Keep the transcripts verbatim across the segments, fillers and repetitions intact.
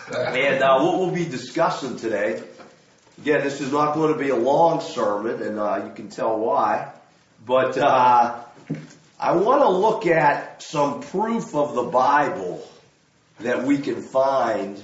And uh, what we'll be discussing today, again, this is not going to be a long sermon, and uh, you can tell why, but uh, I want to look at some proof of the Bible that we can find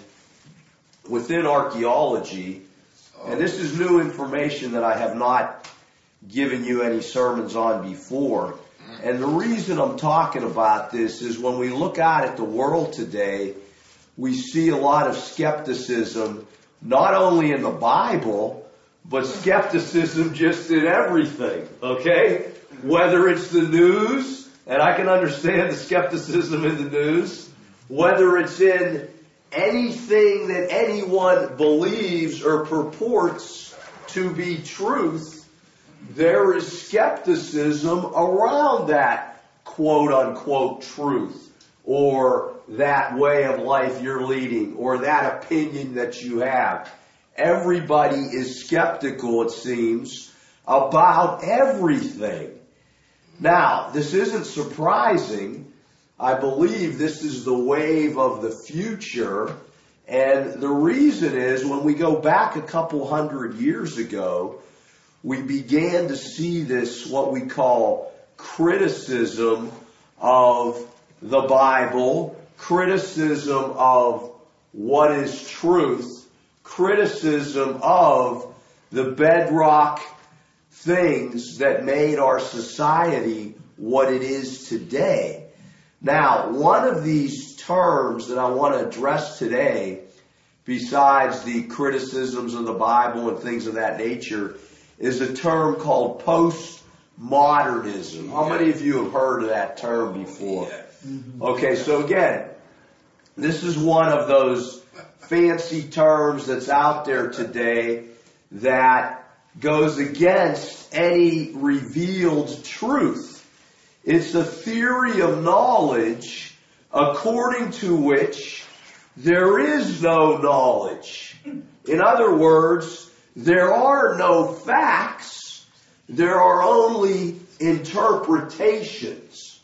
within archaeology. And this is new information that I have not given you any sermons on before. And the reason I'm talking about this is when we look out at the world today, we see a lot of skepticism, not only in the Bible, but skepticism just in everything, okay? Whether it's the news, and I can understand the skepticism in the news, whether it's in anything that anyone believes or purports to be truth, there is skepticism around that quote-unquote truth, or that way of life you're leading, or that opinion that you have. Everybody is skeptical, it seems, about everything. Now, this isn't surprising. I believe this is the wave of the future, and the reason is when we go back a couple hundred years ago, we began to see this, what we call criticism of the Bible, criticism of what is truth, criticism of the bedrock things that made our society what it is today. Now, one of these terms that I want to address today, besides the criticisms of the Bible and things of that nature, is a term called postmodernism. How many of you have heard of that term before? Okay, so again, this is one of those fancy terms that's out there today that goes against any revealed truth. It's a theory of knowledge according to which there is no knowledge. In other words, there are no facts, there are only interpretations.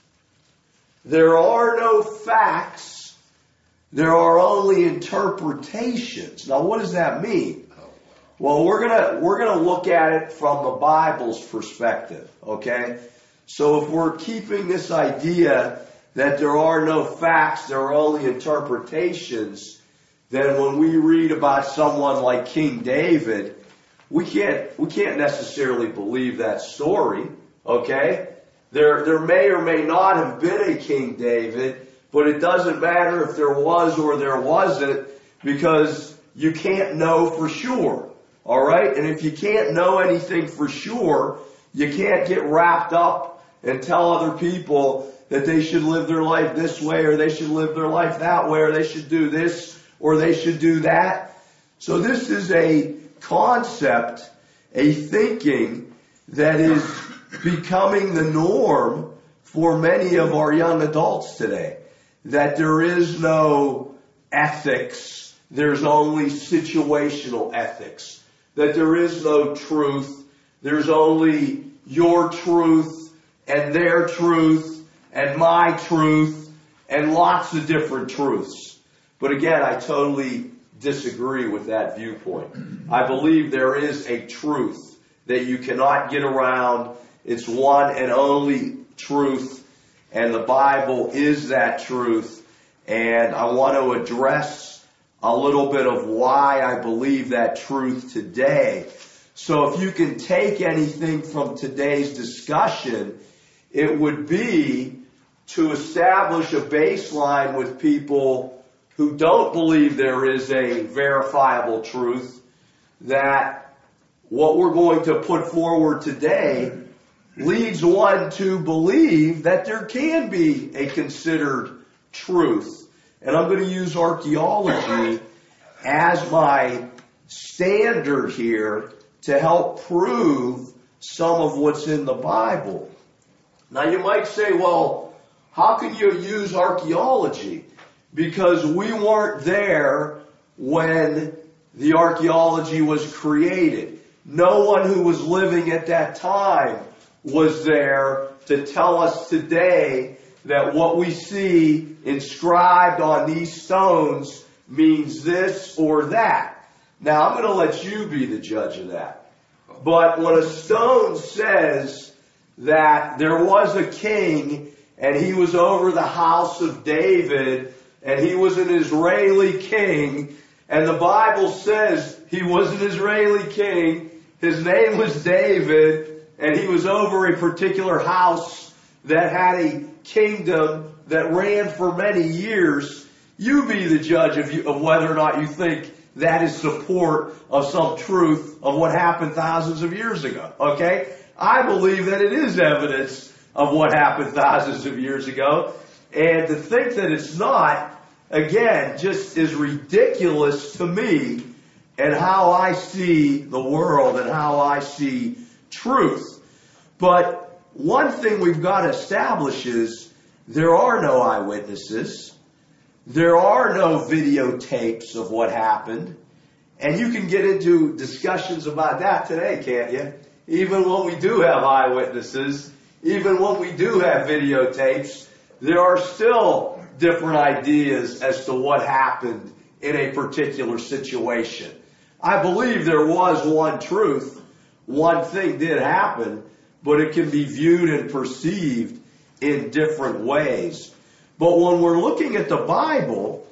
There are no facts, there are only interpretations. Now what does that mean? Well, we're gonna, we're gonna look at it from the Bible's perspective, okay? So if we're keeping this idea that there are no facts, there are only interpretations, then when we read about someone like King David, we can't, we can't necessarily believe that story, okay? There, there may or may not have been a King David, but it doesn't matter if there was or there wasn't, because you can't know for sure, alright? And if you can't know anything for sure, you can't get wrapped up and tell other people that they should live their life this way, or they should live their life that way, or they should do this, or they should do that. So this is a concept, a thinking that is becoming the norm for many of our young adults today. That there is no ethics, there's only situational ethics. That there is no truth, there's only your truth and their truth and my truth and lots of different truths. But again, I totally disagree with that viewpoint. I believe there is a truth that you cannot get around. It's one and only truth, and the Bible is that truth. And I want to address a little bit of why I believe that truth today. So if you can take anything from today's discussion, it would be to establish a baseline with people who don't believe there is a verifiable truth, that what we're going to put forward today leads one to believe that there can be a considered truth. And I'm going to use archaeology as my standard here to help prove some of what's in the Bible. Now you might say, well, how can you use archaeology? Because we weren't there when the archaeology was created. No one who was living at that time was there to tell us today that what we see inscribed on these stones means this or that. Now, I'm going to let you be the judge of that. But when a stone says that there was a king and he was over the house of David and he was an Israeli king, and the Bible says he was an Israeli king, his name was David, and he was over a particular house that had a kingdom that ran for many years, you be the judge of, you, of whether or not you think that is support of some truth of what happened thousands of years ago. Okay? I believe that it is evidence of what happened thousands of years ago. And to think that it's not, again, just is ridiculous to me and how I see the world and how I see truth. But one thing we've got to establish is there are no eyewitnesses. There are no videotapes of what happened. And you can get into discussions about that today, can't you? Even when we do have eyewitnesses, even when we do have videotapes, there are still different ideas as to what happened in a particular situation. I believe there was one truth. One thing did happen, but it can be viewed and perceived in different ways. But when we're looking at the Bible,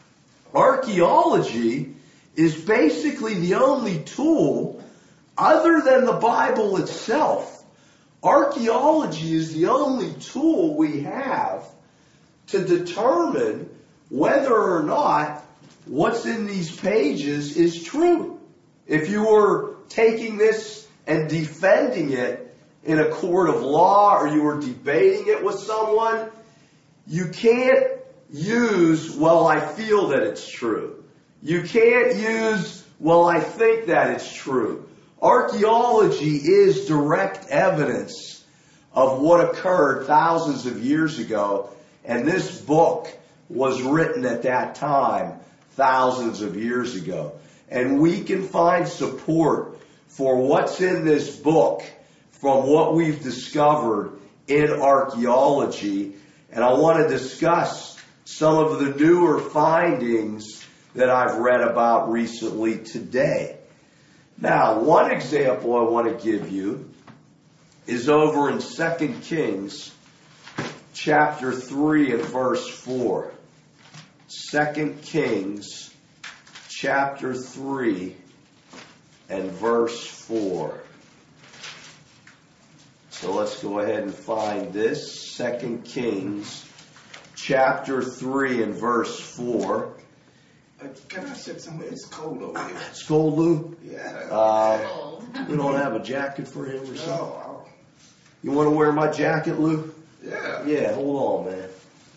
archaeology is basically the only tool other than the Bible itself. Archaeology is the only tool we have to determine whether or not what's in these pages is true. If you were taking this and defending it in a court of law or you were debating it with someone, you can't use, well, I feel that it's true. You can't use, well, I think that it's true. Archaeology is direct evidence of what occurred thousands of years ago, and this book was written at that time, thousands of years ago. And we can find support for what's in this book from what we've discovered in archaeology. And I want to discuss some of the newer findings that I've read about recently today. Now, one example I want to give you is over in Second Kings chapter three and verse four. Second Kings chapter three and verse four. So let's go ahead and find this. Second Kings chapter three and verse four. Uh, can I say something? It's cold over here. It's cold, Lou? Yeah. Uh, we don't have a jacket for him or something? No. You want to wear my jacket, Lou? Yeah. Yeah, hold on, man.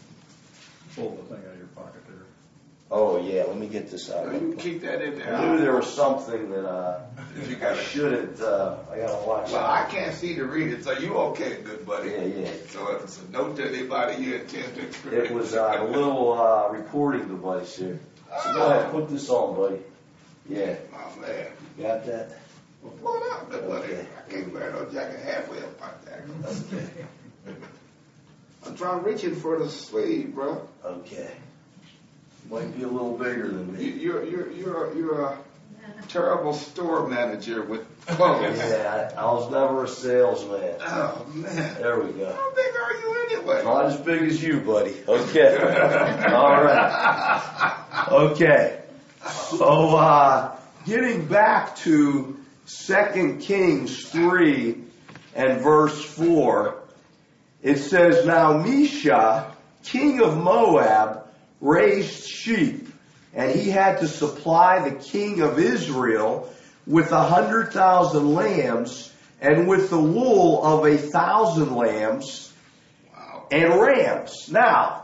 Pull the thing out of your pocket there. Oh, yeah, let me get this out. No, you keep that in there. I knew there was something that uh, You I gotta- shouldn't, uh, I gotta watch Well, out. I can't see to read it, so you okay, good buddy. Yeah, yeah. So if it's a note to anybody you intend to experience. It was uh, a little uh, recording device here. So go ahead, put this on, buddy. Yeah, Oh, man. got that? Well, pull it out, good buddy. Okay. I can't wear no jacket halfway up my jacket. Okay. I'm trying reaching for the sleeve, bro. Okay. Might be a little bigger than You, me. you're, you're, you're, you're a terrible store manager with clothes. Yeah, I, I was never a salesman. Oh, man. There we go. How big are you anyway? Not as big as you, buddy. Okay. All right. Okay. So, uh, getting back to Second Kings three and verse four, it says, Now Mesha, king of Moab, raised sheep, and he had to supply the king of Israel with a hundred thousand lambs and with the wool of a thousand lambs Wow. and rams. Now,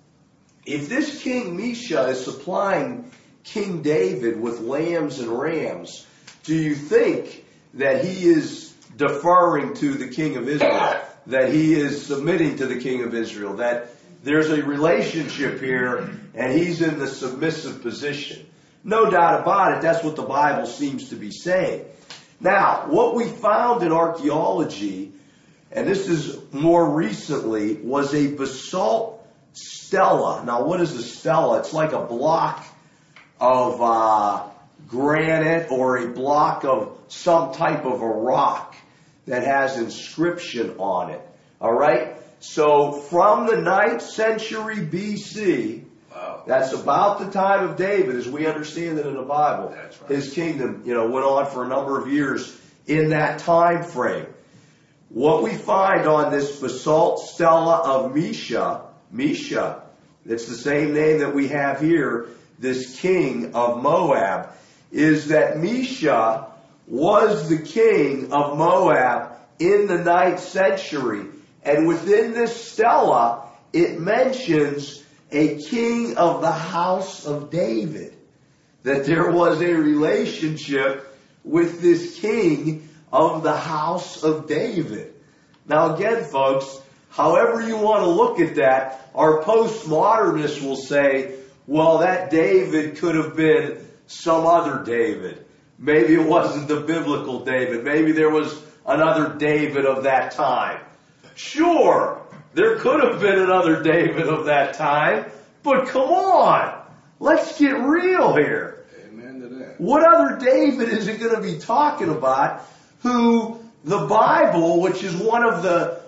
if this King Mesha is supplying King David with lambs and rams, do you think that he is deferring to the king of Israel? That he is submitting to the king of Israel? That there's a relationship here and he's in the submissive position? No doubt about it, that's what the Bible seems to be saying. Now, what we found in archaeology, and this is more recently, was a basalt stela. Now, what is a stela? It's like a block of uh, granite or a block of some type of a rock that has inscription on it. All right? So from the ninth century B C, Wow. that's about the time of David as we understand it in the Bible. That's right. His kingdom, you know, went on for a number of years in that time frame. What we find on this basalt stela of Mesha, Mesha, it's the same name that we have here, this king of Moab, is that Mesha was the king of Moab in the ninth century. And within this stela, it mentions a king of the house of David. That there was a relationship with this king of the house of David. Now again, folks, however you want to look at that, our postmodernists will say, well, that David could have been some other David. Maybe it wasn't the biblical David. Maybe there was another David of that time. Sure, there could have been another David of that time, but come on, let's get real here. Amen to that. What other David is it going to be talking about who the Bible, which is one of the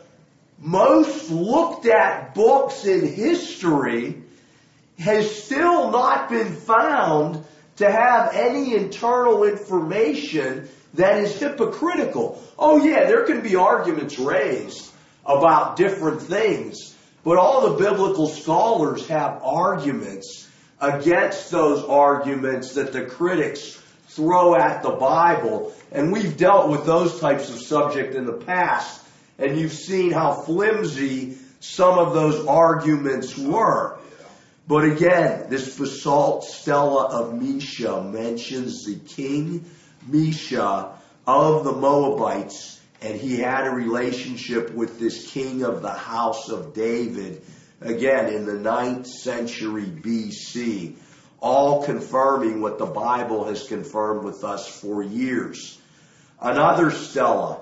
most looked at books in history, has still not been found to have any internal information that is hypocritical? Oh yeah, there can be arguments raised about different things, but all the biblical scholars have arguments against those arguments that the critics throw at the Bible. And we've dealt with those types of subjects in the past, and you've seen how flimsy some of those arguments were. But again, this basalt stela of Mesha mentions the king Mesha of the Moabites, and he had a relationship with this king of the house of David, again in the ninth century B C, all confirming what the Bible has confirmed with us for years. Another stela,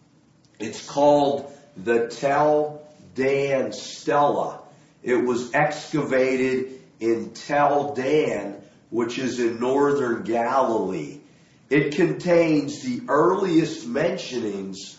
it's called the Tel Dan stela. It was excavated in Tel Dan, which is in northern Galilee. It contains the earliest mentionings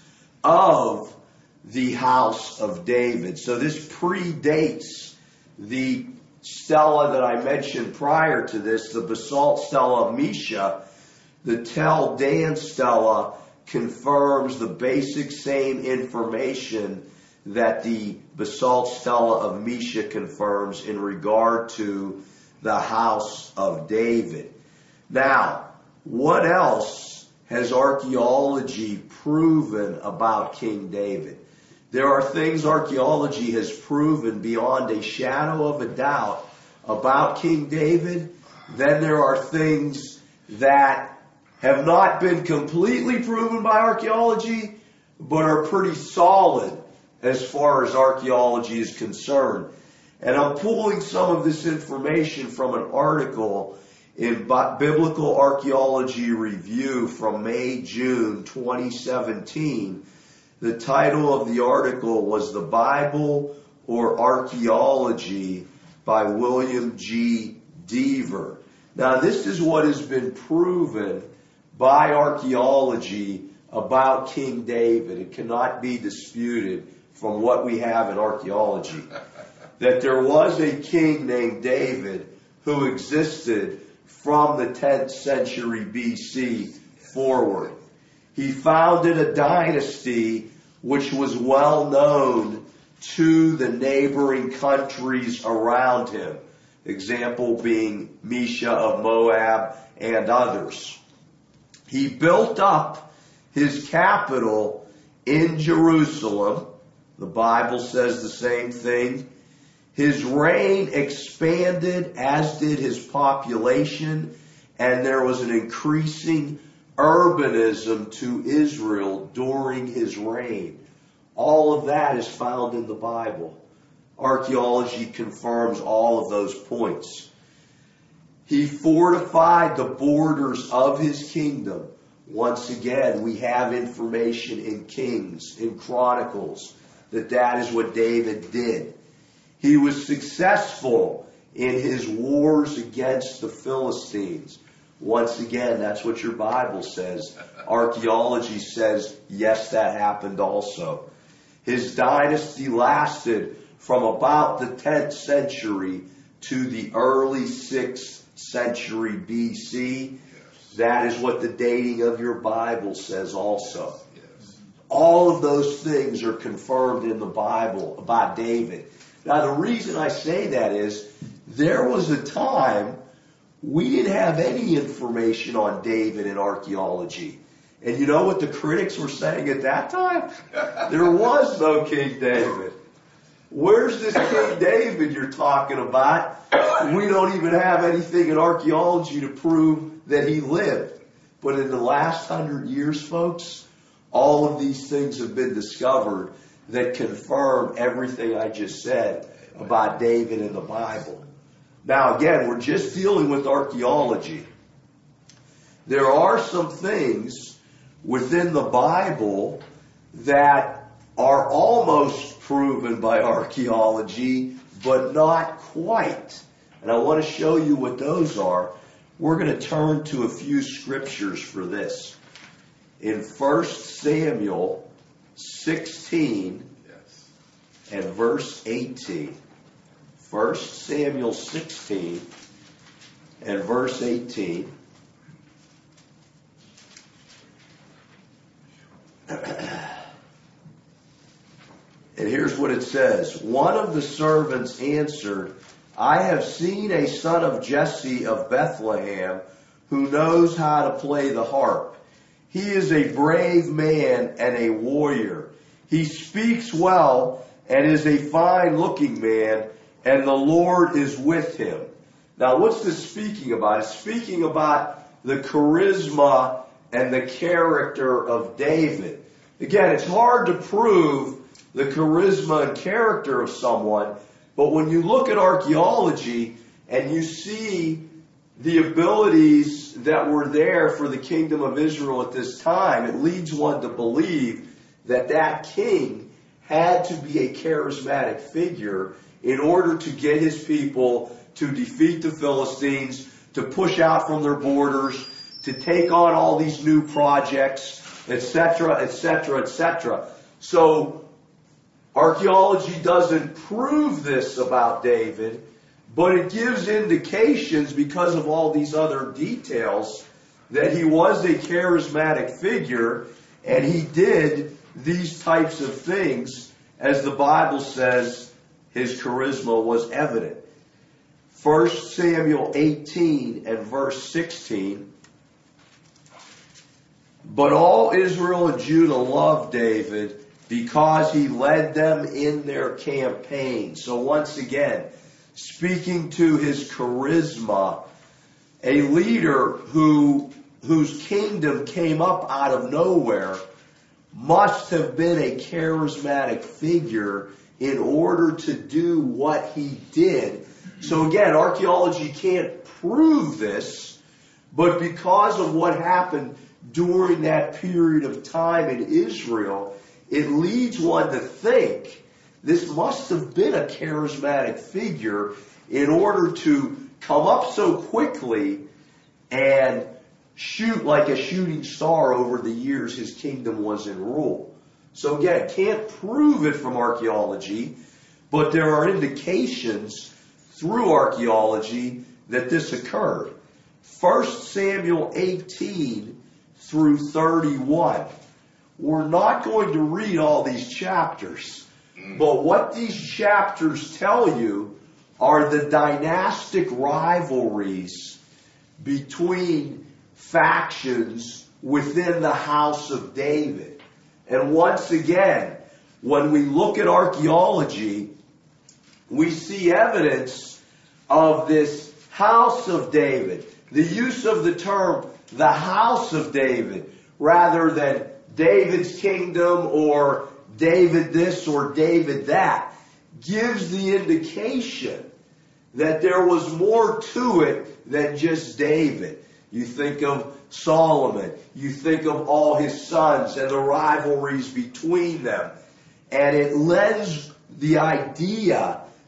of the house of David. So this predates the stela that I mentioned prior to this, the basalt stela of Mesha. The Tel Dan stela confirms the basic same information that the basalt stela of Mesha confirms in regard to the house of David. Now, what else has archaeology proven about King David? There are things archaeology has proven beyond a shadow of a doubt about King David. Then there are things that have not been completely proven by archaeology, but are pretty solid as far as archaeology is concerned. And I'm pulling some of this information from an article in Biblical Archaeology Review from May, June twenty seventeen. The title of the article was The Bible or Archaeology by William G. Deaver. Now this is what has been proven by archaeology about King David. It cannot be disputed from what we have in archaeology. That there was a king named David who existed from the tenth century B C forward. He founded a dynasty which was well known to the neighboring countries around him. Example being Mesha of Moab and others. He built up his capital in Jerusalem. The Bible says the same thing. His reign expanded, as did his population, and there was an increasing urbanism to Israel during his reign. All of that is found in the Bible. Archaeology confirms all of those points. He fortified the borders of his kingdom. Once again, we have information in Kings, in Chronicles, that that is what David did. He was successful in his wars against the Philistines. Once again, that's what your Bible says. Archaeology says, yes, that happened also. His dynasty lasted from about the tenth century to the early sixth century B C. That is what the dating of your Bible says also. All of those things are confirmed in the Bible about David. Now, the reason I say that is there was a time we didn't have any information on David in archaeology. And you know what the critics were saying at that time? There was no King David. Where's this King David you're talking about? We don't even have anything in archaeology to prove that he lived. But in the last hundred years, folks, all of these things have been discovered that confirm everything I just said about David in the Bible. Now, again, we're just dealing with archaeology. There are some things within the Bible that are almost proven by archaeology, but not quite. And I want to show you what those are. We're going to turn to a few scriptures for this. In First Samuel sixteen and verse eighteen. First Samuel sixteen and verse eighteen. And here's what it says. One of the servants answered, I have seen a son of Jesse of Bethlehem who knows how to play the harp. He is a brave man and a warrior. He speaks well and is a fine-looking man, and the Lord is with him. Now, what's this speaking about? It's speaking about the charisma and the character of David. Again, it's hard to prove the charisma and character of someone, but when you look at archaeology and you see the abilities that were there for the kingdom of Israel at this time, it leads one to believe that that king had to be a charismatic figure in order to get his people to defeat the Philistines, to push out from their borders, to take on all these new projects, et cetera, et cetera, et cetera. So archaeology doesn't prove this about David, but it gives indications because of all these other details that he was a charismatic figure and he did these types of things. As the Bible says, his charisma was evident. First Samuel eighteen and verse sixteen. But all Israel and Judah loved David because he led them in their campaign. So once again, speaking to his charisma, a leader who whose kingdom came up out of nowhere must have been a charismatic figure in order to do what he did. So again, archaeology can't prove this, but because of what happened during that period of time in Israel, it leads one to think this must have been a charismatic figure in order to come up so quickly and shoot like a shooting star over the years his kingdom was in rule. So again, can't prove it from archaeology, but there are indications through archaeology that this occurred. First Samuel eighteen through thirty-one. We're not going to read all these chapters, but what these chapters tell you are the dynastic rivalries between factions within the house of David. And once again, when we look at archaeology, we see evidence of this house of David. The use of the term the house of David rather than David's kingdom or David this or David that gives the indication that there was more to it than just David. You think of Solomon, you think of all his sons and the rivalries between them, and it lends the idea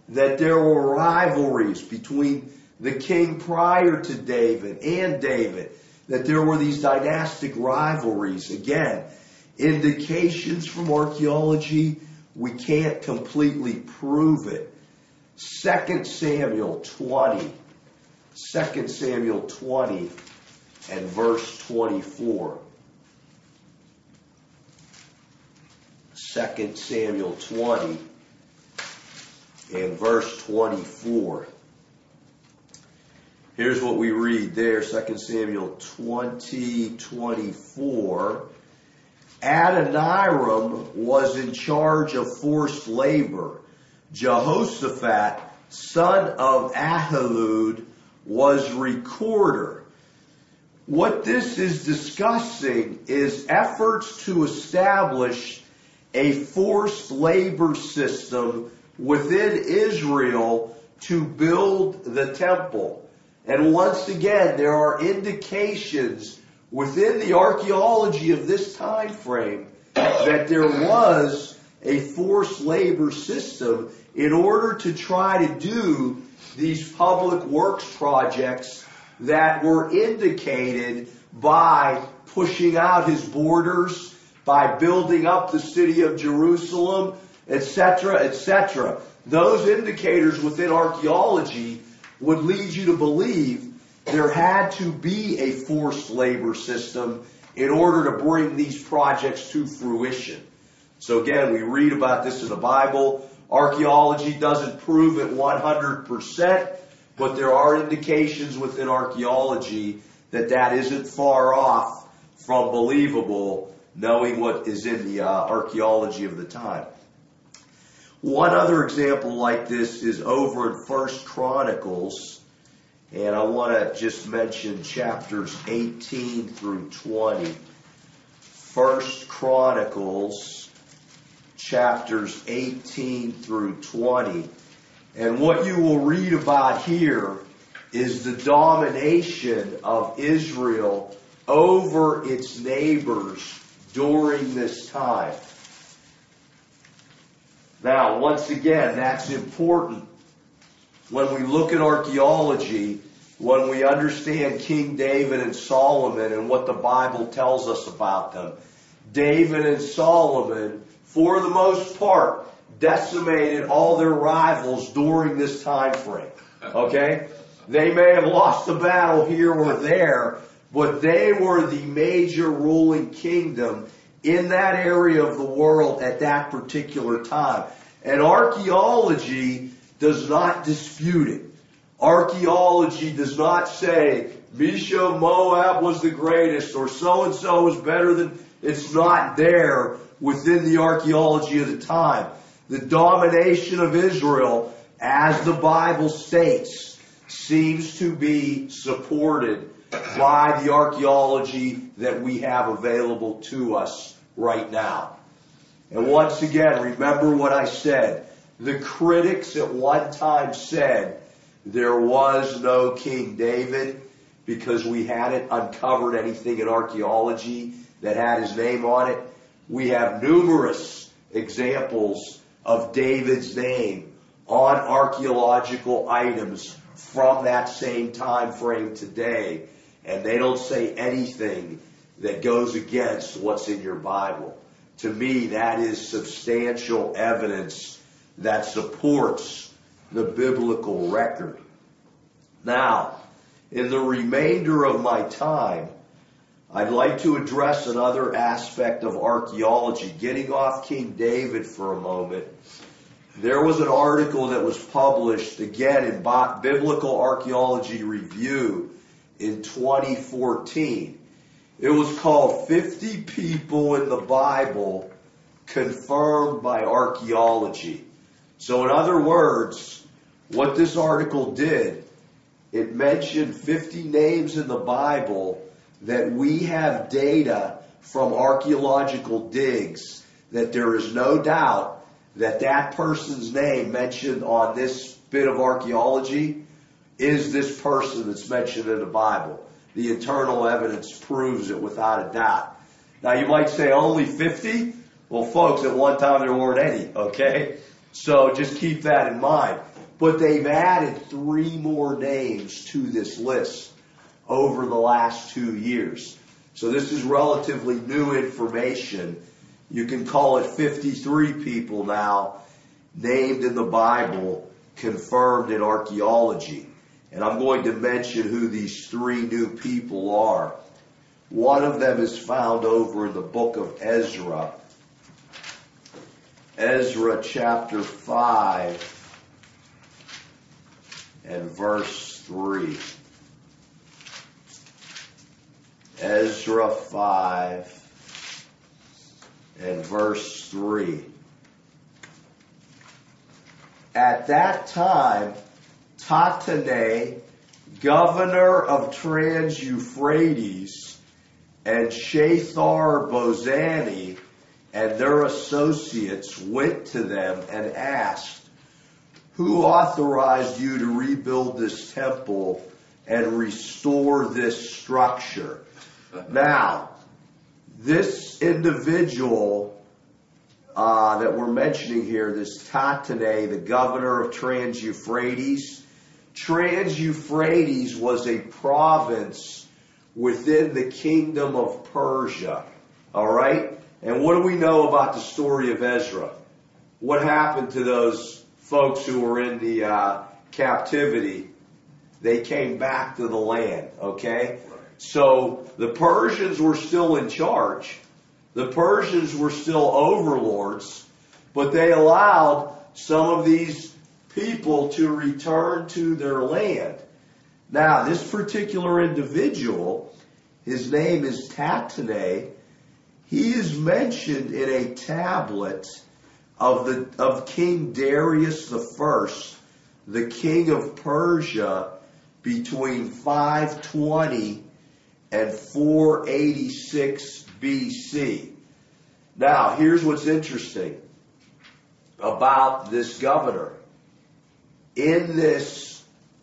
that there were rivalries between the king prior to David and David, that there were these dynastic rivalries. Again, indications from archaeology, we can't completely prove it. Second Samuel twenty. Second Samuel twenty and verse twenty-four. Second Samuel twenty and verse twenty-four. Here's what we read there, Second Samuel twenty, twenty-four. Adoniram was in charge of forced labor. Jehoshaphat, son of Ahilud, was recorder. What this is discussing is efforts to establish a forced labor system within Israel to build the temple. And once again, there are indications within the archaeology of this time frame that there was a forced labor system in order to try to do these public works projects that were indicated by pushing out his borders, by building up the city of Jerusalem, et cetera, et cetera. Those indicators within archaeology would lead you to believe there had to be a forced labor system in order to bring these projects to fruition. So again, we read about this in the Bible. Archaeology doesn't prove it one hundred percent, but there are indications within archaeology that that isn't far off from believable, knowing what is in the uh, archaeology of the time. One other example like this is over in First Chronicles, and I want to just mention chapters eighteen through twenty. First Chronicles, chapters eighteen through twenty. And what you will read about here is the domination of Israel over its neighbors during this time. Now, once again, that's important. When we look at archaeology, when we understand King David and Solomon and what the Bible tells us about them, David and Solomon, for the most part, decimated all their rivals during this time frame. Okay? They may have lost a battle here or there, but they were the major ruling kingdom in that area of the world at that particular time. And archaeology does not dispute it. Archaeology does not say Misha Moab was the greatest or so-and-so was better than... It's not there within the archaeology of the time. The domination of Israel, as the Bible states, seems to be supported by the archaeology that we have available to us right now. And once again, remember what I said. The critics at one time said there was no King David because we hadn't uncovered anything in archaeology that had his name on it. We have numerous examples of David's name on archaeological items from that same time frame today, and they don't say anything that goes against what's in your Bible. To me, that is substantial evidence that supports the biblical record. Now, in the remainder of my time, I'd like to address another aspect of archaeology. Getting off King David for a moment, there was an article that was published, again, in Biblical Archaeology Review in twenty fourteen. It was called fifty People in the Bible Confirmed by Archaeology. So in other words, what this article did, it mentioned fifty names in the Bible that we have data from archaeological digs that there is no doubt that that person's name mentioned on this bit of archaeology is this person that's mentioned in the Bible. The internal evidence proves it without a doubt. Now you might say only fifty? Well folks, at one time there weren't any, okay? So just keep that in mind. but they've added three more names to this list over the last two years. So this is relatively new information. You can call it fifty-three people now named in the Bible, confirmed in archaeology. And I'm going to mention who these three new people are. One of them is found over in the book of Ezra. Ezra chapter five and verse three. Ezra five and verse three. At that time, Tattenai, governor of Trans-Euphrates, and Shethar-Bozani and their associates went to them and asked, "Who authorized you to rebuild this temple and restore this structure?" Now, this individual uh, that we're mentioning here, this Tattenai, the governor of Trans-Euphrates, Trans-Euphrates was a province within the kingdom of Persia. All right? And what do we know about the story of Ezra? What happened to those folks who were in the uh, captivity? They came back to the land, okay? So the Persians were still in charge. The Persians were still overlords, but they allowed some of these people to return to their land. Now, this particular individual, his name is Tattenai. He is mentioned in a tablet of the of King Darius the First, the king of Persia, between five twenty and four eighty-six B C. Now, here's what's interesting about this governor. In this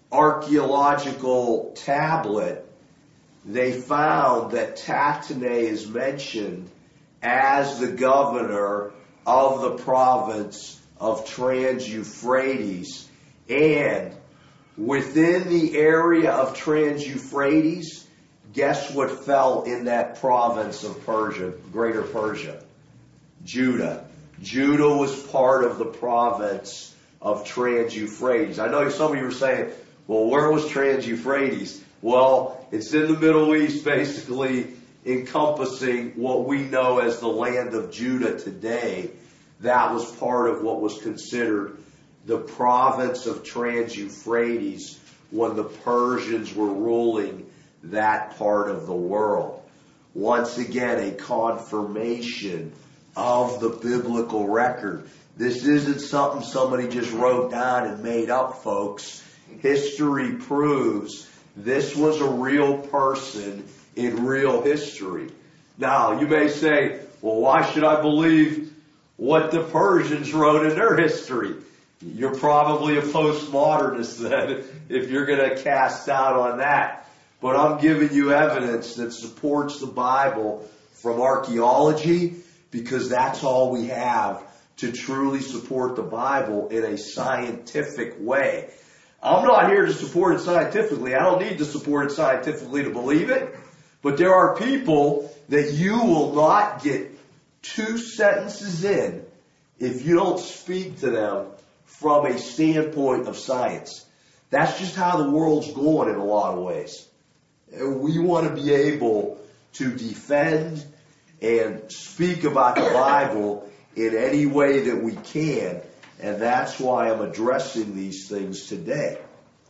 archaeological tablet, they found that Tattenai is mentioned as the governor of the province of Trans-Euphrates. And within the area of Trans-Euphrates, guess what fell in that province of Persia, Greater Persia? Judah. Judah was part of the province of Trans-Euphrates. I know some of you were saying, well, where was Trans-Euphrates? Well, it's in the Middle East, basically encompassing what we know as the land of Judah today. That was part of what was considered the province of Trans-Euphrates when the Persians were ruling that part of the world. Once again, a confirmation of the biblical record. This isn't something somebody just wrote down and made up, folks. History proves this was a real person in real history. Now, you may say, well, why should I believe what the Persians wrote in their history? You're probably a postmodernist then if you're going to cast doubt on that. But I'm giving you evidence that supports the Bible from archaeology, because that's all we have to truly support the Bible in a scientific way. I'm not here to support it scientifically. I don't need to support it scientifically to believe it. But there are people that you will not get two sentences in if you don't speak to them from a standpoint of science. That's just how the world's going in a lot of ways. And we want to be able to defend and speak about the Bible in any way that we can. And that's why I'm addressing these things today.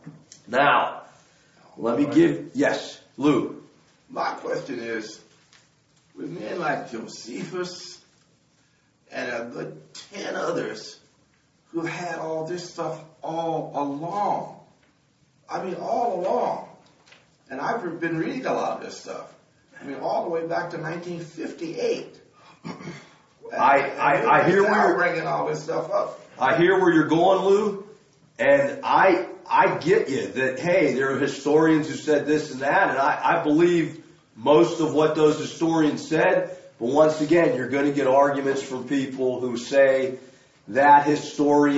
Now, let me give, yes, Lou. My question is, with men like Josephus and a good ten others who had all this stuff all along, I mean all along, and I've been reading a lot of this stuff, I mean all the way back to nineteen fifty-eight. I, I, I hear where you're bringing all this stuff up. I hear where you're going, Lou, and I I get you that, hey, there are historians who said this and that, and I, I believe most of what those historians said, but once again, you're going to get arguments from people who say that historian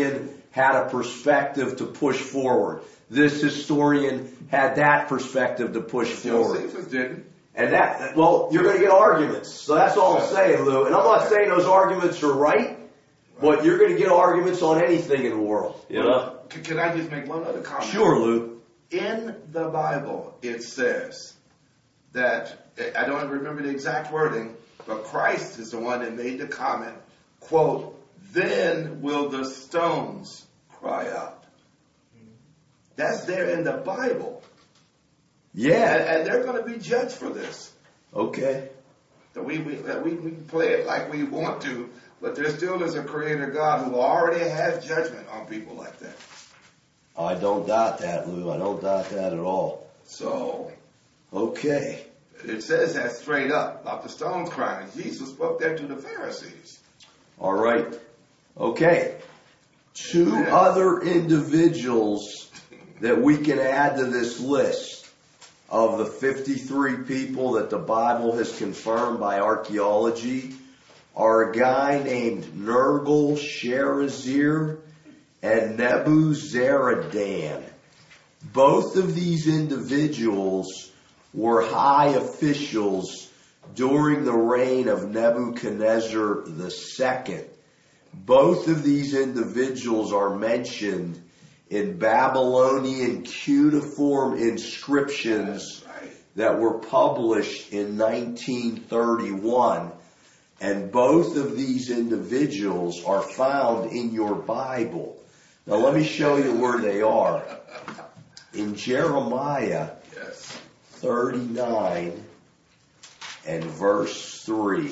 had a perspective to push forward. This historian had that perspective to push forward. Josephus didn't. And that, well, you're going to get arguments. So that's all I'm saying, Lou. And I'm not saying those arguments are right, but you're going to get arguments on anything in the world. You know? Can, can I just make one other comment? Sure, Lou. In the Bible, it says that, I don't remember the exact wording, but Christ is the one that made the comment, quote, then will the stones cry out. That's there in the Bible. Yeah. And, and they're going to be judged for this. Okay. So we, we, we, we play it like we want to, but there still is a creator God who already has judgment on people like that. I don't doubt that, Lou. I don't doubt that at all. So. Okay. It says that straight up about the stones crying. Jesus spoke that to the Pharisees. All right. Okay. Two Yeah. other individuals that we can add to this list of the fifty-three people that the Bible has confirmed by archaeology are a guy named Nergal-Sharezer and Nebuzaradan. Both of these individuals were high officials during the reign of Nebuchadnezzar the Second. Both of these individuals are mentioned in Babylonian cuneiform inscriptions that were published in nineteen thirty-one. And both of these individuals are found in your Bible. Now let me show you where they are. In Jeremiah Yes. thirty-nine and verse three.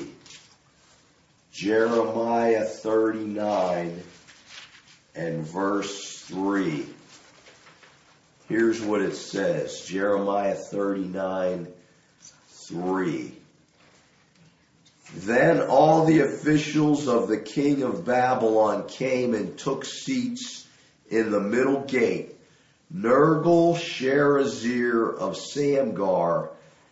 Jeremiah thirty-nine and verse three. Here's what it says. Jeremiah thirty-nine, three. Then all the officials of the king of Babylon came and took seats in the middle gate. Nergal-Sharezer of Samgar,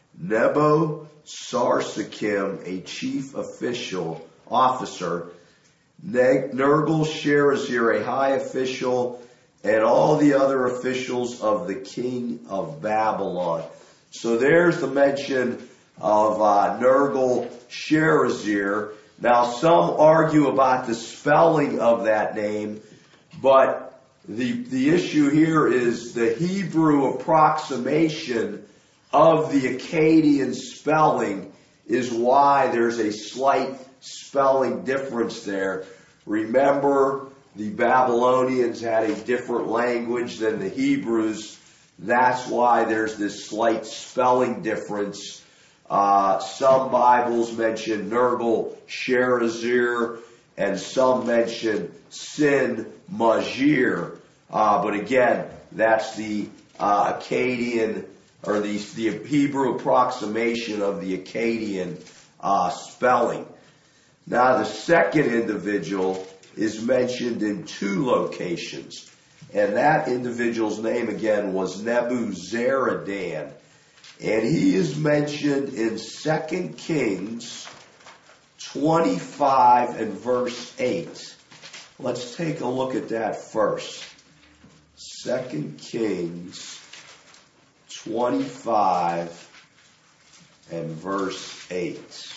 Nebo-Sarsekim, a chief official, officer, Nergal-Sharezer, a high official, and all the other officials of the king of Babylon. So there's the mention of uh, Nergal-Sharezer. Now some argue about the spelling of that name, but the the issue here is the Hebrew approximation of the Akkadian spelling is why there's a slight spelling difference there. Remember, the Babylonians had a different language than the Hebrews. That's why there's this slight spelling difference. Uh, some Bibles mention Nergal-Sharezer, and some mention Sin Majir. Uh, but again, that's the uh, Akkadian, or the, the Hebrew approximation of the Akkadian uh, spelling. Now, the second individual is mentioned in two locations. And that individual's name again was Nebuzaradan. And he is mentioned in Second Kings twenty-five and verse eight. Let's take a look at that first. Second Kings twenty-five and verse eight.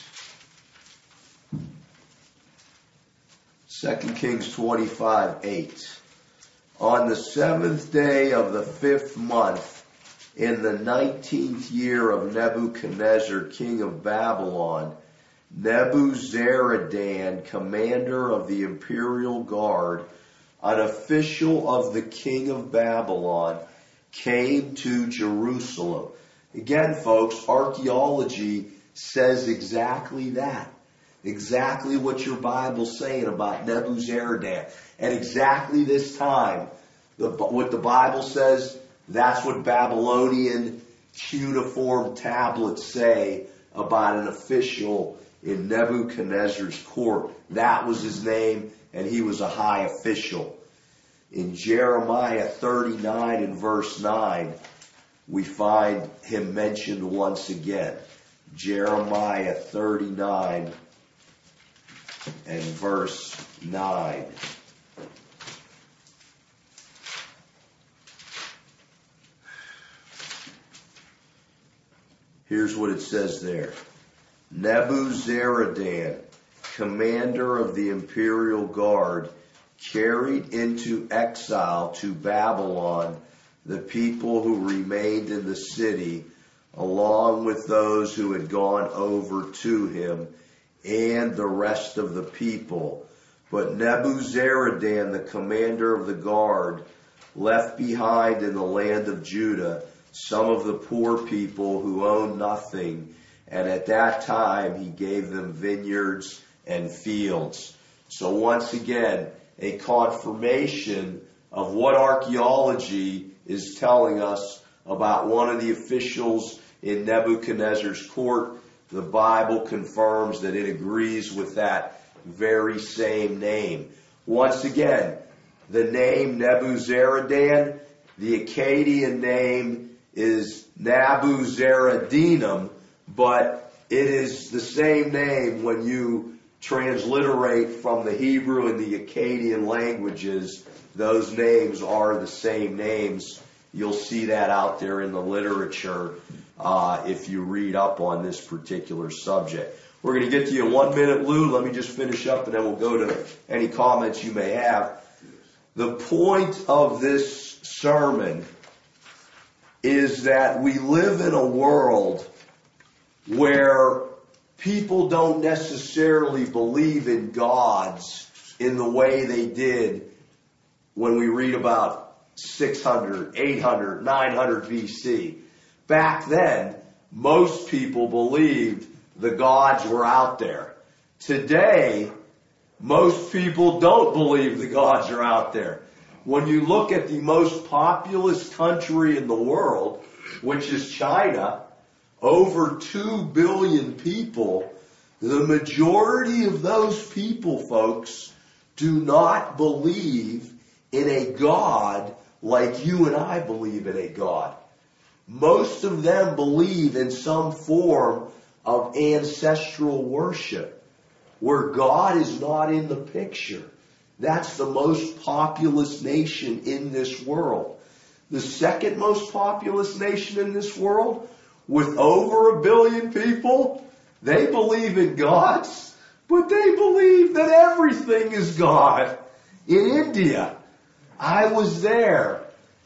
Second Kings twenty-five, eight. On the seventh day of the fifth month, in the nineteenth year of Nebuchadnezzar, king of Babylon, Nebuzaradan, commander of the imperial guard, an official of the king of Babylon, came to Jerusalem. Again, folks, archaeology says exactly that. Exactly what your Bible's saying about Nebuzaradan. At exactly this time, the, what the Bible says, that's what Babylonian cuneiform tablets say about an official in Nebuchadnezzar's court. That was his name, and he was a high official. In Jeremiah thirty-nine and verse nine, we find him mentioned once again. Jeremiah thirty-nine and verse nine. Here's what it says there. Nebuzaradan, commander of the imperial guard, carried into exile to Babylon the people who remained in the city, along with those who had gone over to him, and the rest of the people. But Nebuzaradan, the commander of the guard, left behind in the land of Judah some of the poor people who owned nothing, and at that time he gave them vineyards and fields. So once again, a confirmation of what archaeology is telling us about one of the officials in Nebuchadnezzar's court. The Bible confirms that it agrees with that very same name. Once again, the name Nebuzaradan, the Akkadian name is Nabuzaradinum, but it is the same name when you transliterate from the Hebrew and the Akkadian languages. Those names are the same names. You'll see that out there in the literature uh, if you read up on this particular subject. We're going to get to you in one minute, Lou. Let me just finish up and then we'll go to any comments you may have. The point of this sermon is that we live in a world where people don't necessarily believe in gods in the way they did when we read about six hundred, eight hundred, nine hundred B C. Back then, most people believed the gods were out there. Today, most people don't believe the gods are out there. When you look at the most populous country in the world, which is China, over two billion people, the majority of those people, folks, do not believe in a God like you and I believe in a God. Most of them believe in some form of ancestral worship, where God is not in the picture. That's the most populous nation in this world. The second most populous nation in this world, with over a billion people, they believe in gods, but they believe that everything is God. In India, I was there,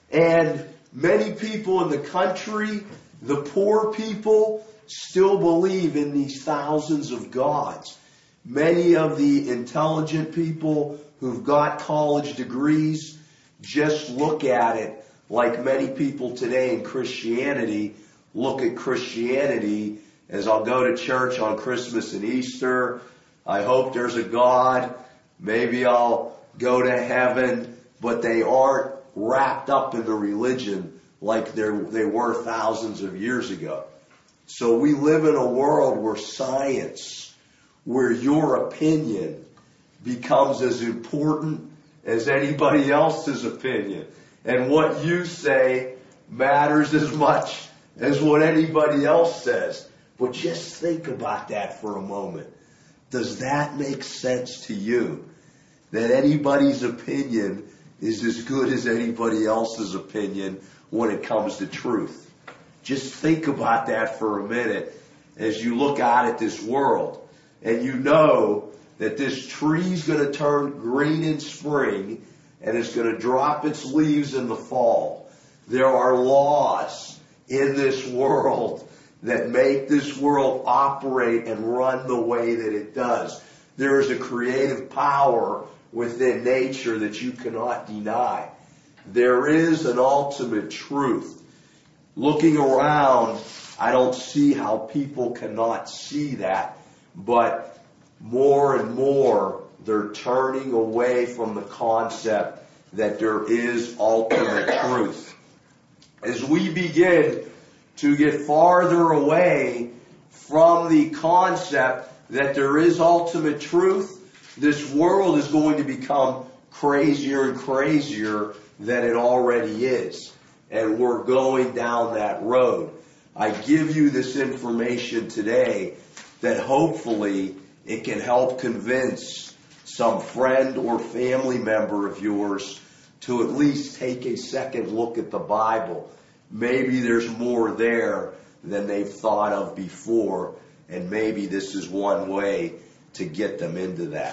and many people in the country, the poor people, still believe in these thousands of gods. Many of the intelligent people who've got college degrees just look at it like many people today in Christianity look at Christianity as I'll go to church on Christmas and Easter. I hope there's a God. Maybe I'll go to heaven. But they aren't wrapped up in the religion like they were thousands of years ago. So we live in a world where science, where your opinion becomes as important as anybody else's opinion. And what you say matters as much as what anybody else says. But just think about that for a moment. Does that make sense to you? That anybody's opinion is as good as anybody else's opinion when it comes to truth? Just think about that for a minute as you look out at this world. And you know that this tree's going to turn green in spring and it's going to drop its leaves in the fall. There are laws in this world that make this world operate and run the way that it does. There is a creative power within nature that you cannot deny. There is an ultimate truth. Looking around, I don't see how people cannot see that, but more and more they're turning away from the concept that there is ultimate truth. As we begin to get farther away from the concept that there is ultimate truth, this world is going to become crazier and crazier than it already is. And we're going down that road. I give you this information today that hopefully it can help convince some friend or family member of yours to at least take a second look at the Bible. Maybe there's more there than they've thought of before, and maybe this is one way to get them into that.